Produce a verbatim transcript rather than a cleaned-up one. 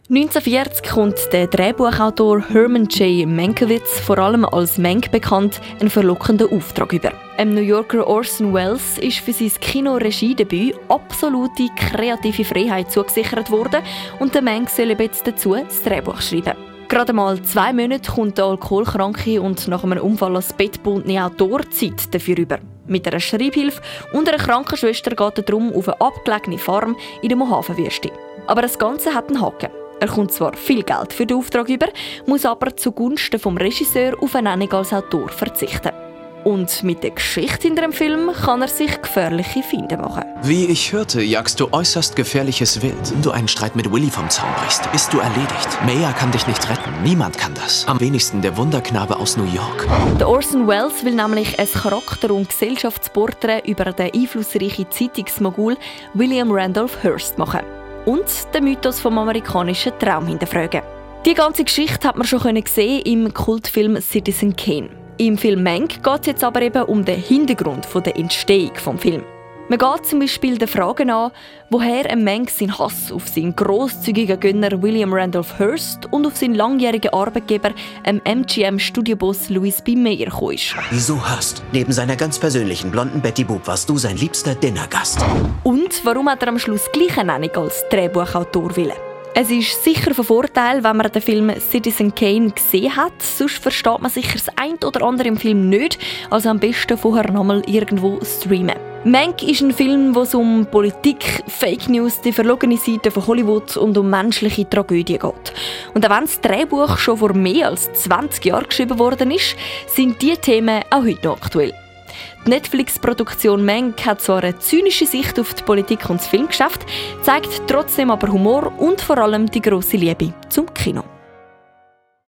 neunzehnhundertvierzig kommt der Drehbuchautor Herman J. Mankiewicz, vor allem als Mank bekannt, einen verlockenden Auftrag über. Dem New Yorker Orson Welles ist für sein Kino-Regiedebüt absolute kreative Freiheit zugesichert worden und der Mank soll jetzt dazu das Drehbuch schreiben. Gerade mal zwei Monate kommt der alkoholkranke und nach einem Unfall als Bett gebundene Autor Zeit dafür über. Mit einer Schreibhilfe und einer Krankenschwester geht er darum auf eine abgelegene Farm in der Mojave-Wüste. Aber das Ganze hat einen Haken. Er kommt zwar viel Geld für den Auftrag über, muss aber zugunsten vom Regisseur auf eine Nennung als Autor verzichten. Und mit der Geschichte hinter dem Film kann er sich gefährliche Feinde machen. Wie ich hörte, jagst du äußerst gefährliches Wild. Wenn du einen Streit mit Willy vom Zaun brichst, bist du erledigt. Maya kann dich nicht retten. Niemand kann das. Am wenigsten der Wunderknabe aus New York. Der Orson Welles will nämlich ein Charakter- und Gesellschaftsporträt über den einflussreichen Zeitungsmogul William Randolph Hearst machen. Und den Mythos vom amerikanischen Traum hinterfragen. Die ganze Geschichte hat man schon gesehen im Kultfilm Citizen Kane. Im Film Mank geht es jetzt aber eben um den Hintergrund der Entstehung des Films. Man geht zum Beispiel der Frage an, woher ein Mank seinen Hass auf seinen grosszügigen Gönner William Randolph Hearst und auf seinen langjährigen Arbeitgeber, M G M-Studioboss Louis B. Mayer, gekommen ist. Wieso Hearst? Neben seiner ganz persönlichen blonden Betty Boop warst du sein liebster Dinnergast. Und warum hat er am Schluss gleich eine Nennung als Drehbuchautor wollen? Es ist sicher von Vorteil, wenn man den Film Citizen Kane gesehen hat. Sonst versteht man sicher das ein oder andere im Film nicht. Also am besten vorher nochmal irgendwo streamen. Mank ist ein Film, wo es um Politik, Fake News, die verlogene Seite von Hollywood und um menschliche Tragödien geht. Und auch wenn das Drehbuch schon vor mehr als zwanzig Jahren geschrieben worden ist, sind diese Themen auch heute noch aktuell. Die Netflix-Produktion Mank hat zwar eine zynische Sicht auf die Politik und das Filmgeschäft, zeigt trotzdem aber Humor und vor allem die grosse Liebe zum Kino.